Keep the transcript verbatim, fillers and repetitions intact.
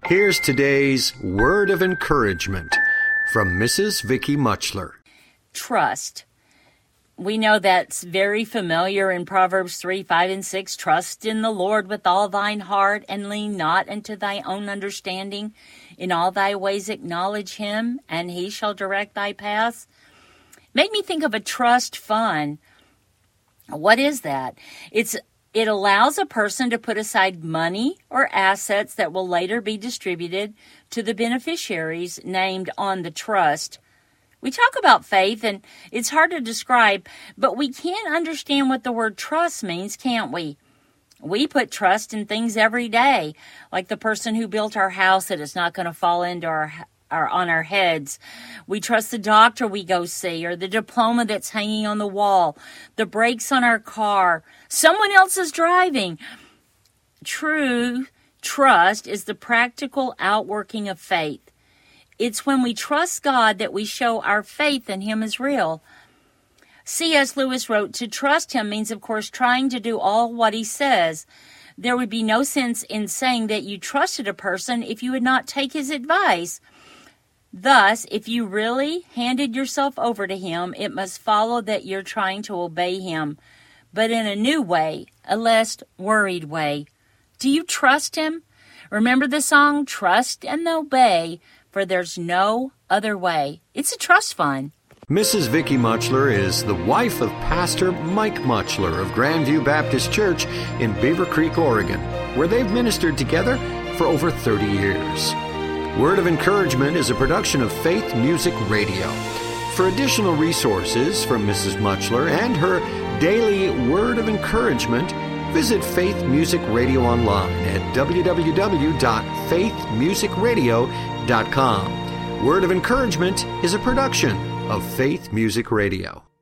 Here's today's word of encouragement from Missus Vicky Muchler. Trust. We know that's very familiar in Proverbs three, five, and six. Trust in the Lord with all thine heart, and lean not unto thy own understanding. In all thy ways acknowledge him, and he shall direct thy paths. Made me think of a trust fund. What is that? It's It allows a person to put aside money or assets that will later be distributed to the beneficiaries named on the trust. We talk about faith, and it's hard to describe, but we can't understand what the word trust means, can't we? We put trust in things every day, like the person who built our house that it's not going to fall into our, our on our heads. We trust the doctor we go see, or the diploma that's hanging on the wall, the brakes on our car, someone else is driving. True trust is the practical outworking of faith. It's when we trust God that we show our faith in Him is real. C S Lewis wrote, to trust Him means, of course, trying to do all what He says. There would be no sense in saying that you trusted a person if you would not take his advice. Thus, if you really handed yourself over to Him, it must follow that you're trying to obey Him, but in a new way, a less worried way. Do you trust Him? Remember the song, Trust and Obey, for there's no other way. It's a trust fund. Missus Vicky Muchler is the wife of Pastor Mike Muchler of Grandview Baptist Church in Beaver Creek, Oregon, where they've ministered together for over thirty years. Word of Encouragement is a production of Faith Music Radio. For additional resources from Missus Muchler and her daily Word of Encouragement, visit Faith Music Radio online at w w w dot faith music radio dot com. Word of Encouragement is a production of Faith Music Radio.